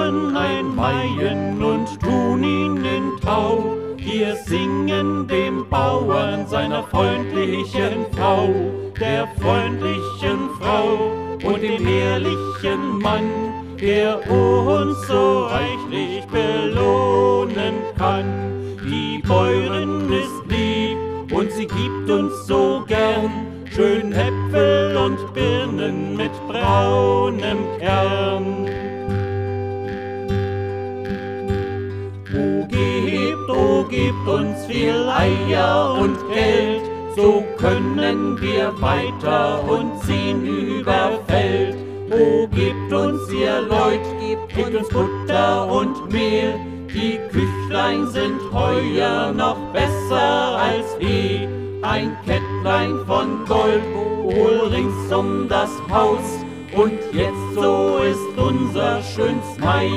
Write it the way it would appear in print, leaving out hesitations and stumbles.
kaufen ein Maien und tun ihn in Tau. Wir singen dem Bauern seiner freundlichen Frau, der freundlichen Frau und dem ehrlichen Mann, der uns so reichlich belohnen kann. Die Bäuerin ist lieb und sie gibt uns so gern schön Äpfel und Birnen mit braunem Kern. O gebt uns viel Eier und Geld, so können wir weiter und ziehen über Feld. O gebt uns, ihr Leut, gebt uns Butter und Mehl, die Küchlein sind heuer noch besser als je. Ein Kettlein von Gold wohl rings um das Haus, und jetzt so ist unser schönst Mai.